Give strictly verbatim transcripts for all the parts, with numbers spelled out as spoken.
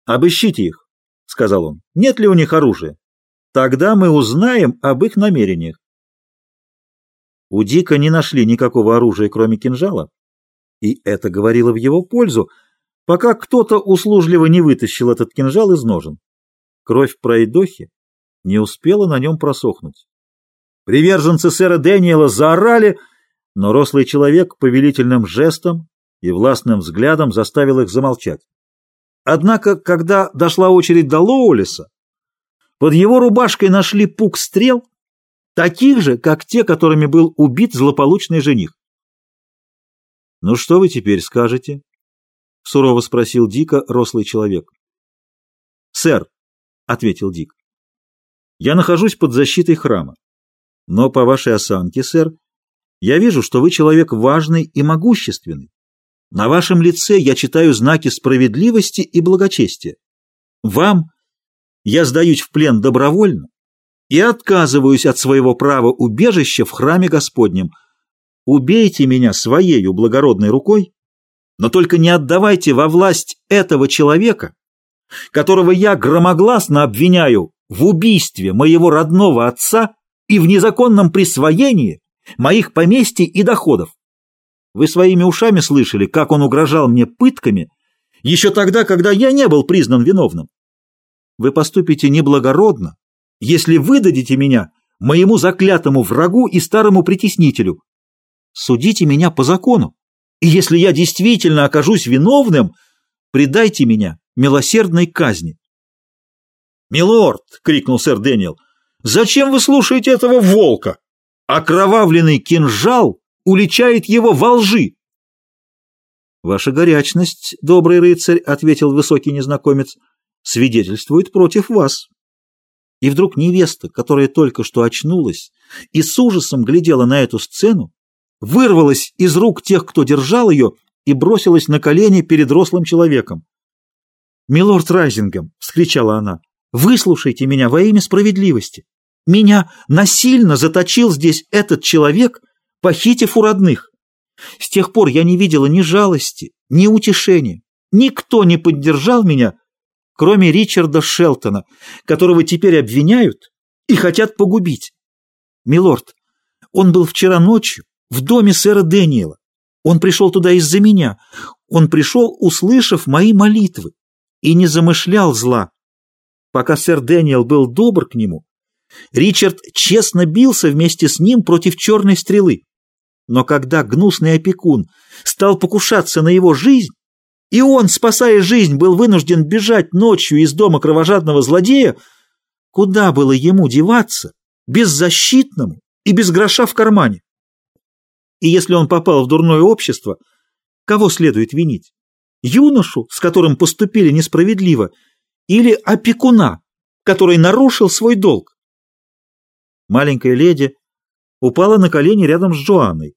«Обыщите их», — сказал он. «Нет ли у них оружия? Тогда мы узнаем об их намерениях». У Дика не нашли никакого оружия, кроме кинжала, и это говорило в его пользу, пока кто-то услужливо не вытащил этот кинжал из ножен. Кровь пройдохи не успела на нем просохнуть. Приверженцы сэра Дэниела заорали, но рослый человек повелительным жестом и властным взглядом заставил их замолчать. Однако, когда дошла очередь до Лоулиса, под его рубашкой нашли пук стрел, таких же, как те, которыми был убит злополучный жених. «Ну что вы теперь скажете?» — сурово спросил Дика рослый человек. «Сэр», — ответил Дик, — «я нахожусь под защитой храма, но по вашей осанке, сэр, я вижу, что вы человек важный и могущественный. На вашем лице я читаю знаки справедливости и благочестия. Вам я сдаюсь в плен добровольно и отказываюсь от своего права убежища в храме Господнем. Убейте меня своею благородной рукой, но только не отдавайте во власть этого человека, которого я громогласно обвиняю в убийстве моего родного отца и в незаконном присвоении моих поместий и доходов. Вы своими ушами слышали, как он угрожал мне пытками еще тогда, когда я не был признан виновным. Вы поступите неблагородно, если выдадите меня моему заклятому врагу и старому притеснителю. Судите меня по закону, и если я действительно окажусь виновным, предайте меня милосердной казни». «Милорд!» — крикнул сэр Дэниел. «Зачем вы слушаете этого волка? Окровавленный кинжал уличает его во лжи». «Ваша горячность, добрый рыцарь, — ответил высокий незнакомец, — свидетельствует против вас». И вдруг невеста, которая только что очнулась и с ужасом глядела на эту сцену, вырвалась из рук тех, кто держал ее, и бросилась на колени перед рослым человеком. «Милорд Райзингем!» — вскричала она. «Выслушайте меня во имя справедливости! Меня насильно заточил здесь этот человек, похитив у родных. С тех пор я не видела ни жалости, ни утешения. Никто не поддержал меня, кроме Ричарда Шелтона, которого теперь обвиняют и хотят погубить. Милорд, он был вчера ночью в доме сэра Дэниела. Он пришел туда из-за меня. Он пришел, услышав мои молитвы, и не замышлял зла. Пока сэр Дэниел был добр к нему, Ричард честно бился вместе с ним против черной стрелы. Но когда гнусный опекун стал покушаться на его жизнь, и он, спасая жизнь, был вынужден бежать ночью из дома кровожадного злодея, куда было ему деваться, беззащитному и без гроша в кармане? И если он попал в дурное общество, кого следует винить? Юношу, с которым поступили несправедливо, или опекуна, который нарушил свой долг? Маленькая леди упала на колени рядом с Джоанной.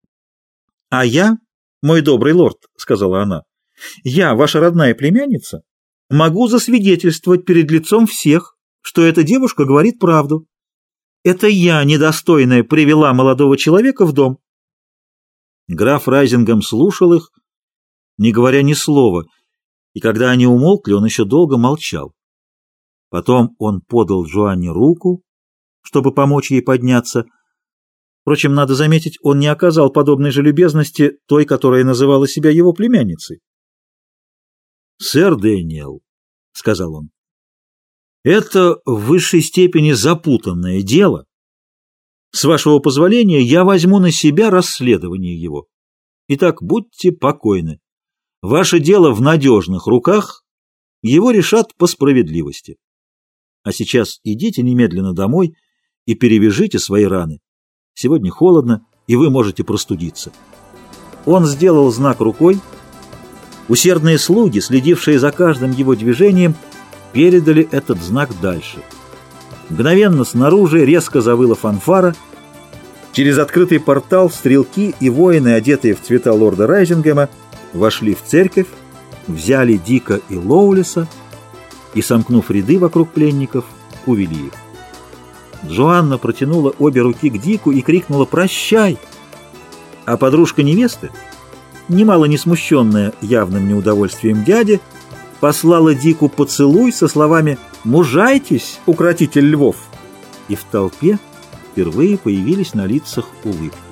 «А я, мой добрый лорд, — сказала она, — я, ваша родная племянница, могу засвидетельствовать перед лицом всех, что эта девушка говорит правду. Это я, недостойная, привела молодого человека в дом». Граф Райзингем слушал их, не говоря ни слова, и когда они умолкли, он еще долго молчал. Потом он подал Джоанне руку, чтобы помочь ей подняться. Впрочем, надо заметить, он не оказал подобной же любезности той, которая называла себя его племянницей. «Сэр Дэниел, — сказал он, — это в высшей степени запутанное дело. С вашего позволения я возьму на себя расследование его. Итак, будьте покойны. Ваше дело в надежных руках, его решат по справедливости. А сейчас идите немедленно домой и перевяжите свои раны. Сегодня холодно, и вы можете простудиться». Он сделал знак рукой. Усердные слуги, следившие за каждым его движением, передали этот знак дальше. Мгновенно снаружи резко завыла фанфара. Через открытый портал стрелки и воины, одетые в цвета лорда Райзингема, вошли в церковь, взяли Дика и Лоулиса и, сомкнув ряды вокруг пленников, увели их. Джоанна протянула обе руки к Дику и крикнула «Прощай!», а подружка невесты, немало не смущенная явным неудовольствием дяди, послала Дику поцелуй со словами «Мужайтесь, укротитель львов!» И в толпе впервые появились на лицах улыбки.